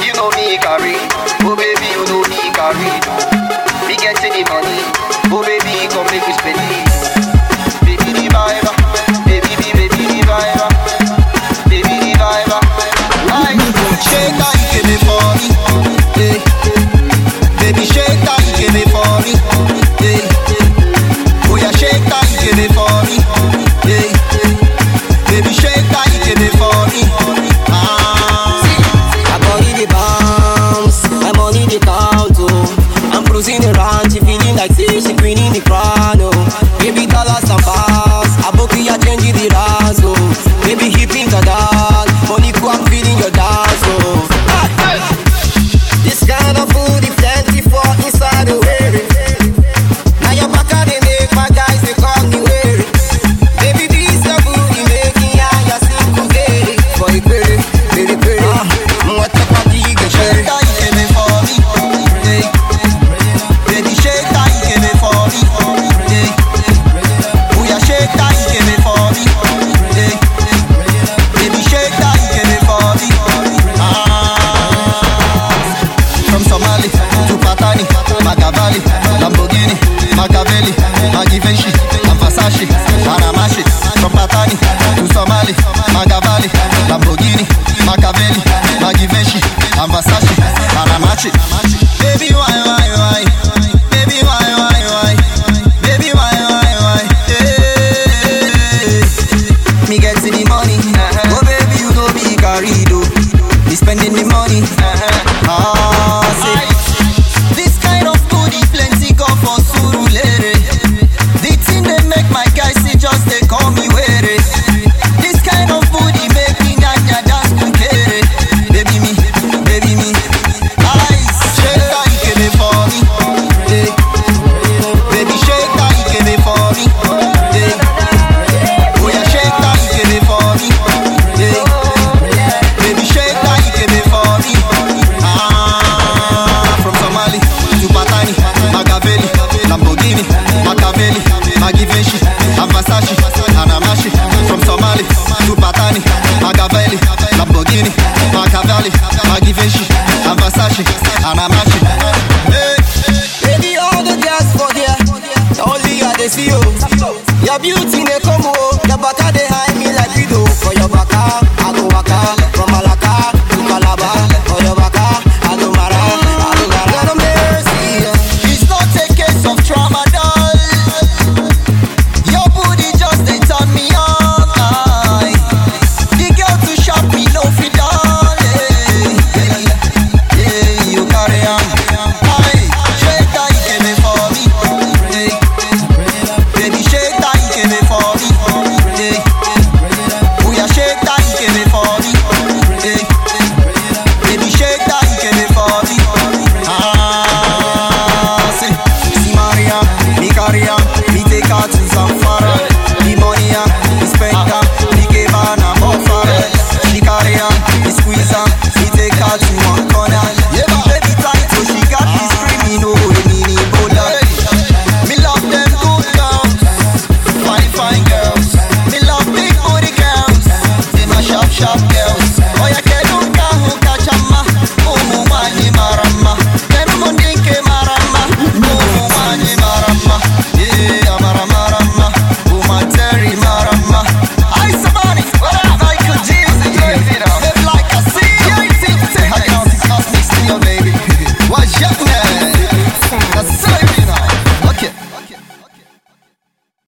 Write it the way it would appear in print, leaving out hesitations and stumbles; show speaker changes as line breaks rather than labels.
You know me carry, oh baby, you know me carry. Me getting the money, oh baby, come make me spend it. Baby the vibe, baby the vibe, baby the vibe. I shake that you give me for me, hey. Baby shake that you give me for me, hey. Oh yeah, shake that you give me for me, hey. Baby shake that you give me for me.
My body the bounce, my money the count, oh. I'm cruising around, she feeling like say she queen in the crown, oh. Baby dollars and pounds, Aboki ya change the dance, oh. Baby hip in the dance, money go I'm feeling your dance, oh. This kind of food is plenty for inside the way. Now your back they make my guys they call me weary. Baby this your booty making ya ya sing today. For a pretty, pretty, pretty. What the fuck you get
Shake that you give me for me, hey. Baby shake that you give me for me, hey. Oh yeah, shake that you give me for me, hey. Baby shake that you give me for me. From Somali to Patani, Magavali, Lamborghini, Machiavelli, Givenchy, and Versace, Panamashi. From Patani to Somali, Magavali, Lamborghini, Machiavelli, Givenchy, and Versace, Panamashi. Baby why? Baby why? Baby why? Yeah. Me get to the money, oh baby you know me carry though. Me spending the money, say this kind of booty plenty go for Surulere. The thing they make my guys say just they call me weary. This kind of booty make me nyanya dance kukere. Baby me, eyes shake that you give me for me, hey. Baby shake that you give me for me, hey. Oh yeah, shake that you give me for me, hey. Baby shake that you give me for me. From Somali to Patani, Machiavelli, Lamborghini, Machiavelli, Givenchy, and Versace, Panamashi. From Somali to Patani, Machiavelli, Lamborghini, Machiavelli, Givenchy, and Versace, Panamashi. Hey.
baby all the girls for there, only I they see you. Your beauty they come oh, your back they hide me like you do. For your back I go waka, from Malacca to Calabar. For your back I go Mara, I go Gara. God of mercy,
It's not a case of trauma, doll. Your booty just they turn me on. Aye. The girl to shop me no fit doll. Yeah, you carry on. Aye. Shake that you give me for me. Hey. Baby shake that you give me for me. Hey. Oh yeah, shake that you give me for me. Hey. Baby shake that you give me for me. See Maria, me carry on, me take her to Zamfara. The money me spend her, me give her a offer. She carry on, me squeeze her, me take her to one corner. Yeah, baby tight, so she got me screaming, oh, me bola. Me love them good girls, fine girls. Me love big booty girls, they my sharp girls. Oh yeah, kedunka huka chama, mani marama. Tenu mundinke marama, mani marama. Yeah, marama, woman Terry marama. I somebody, Michael Jackson, live like I see. I think I can't see baby. What's your name? That's so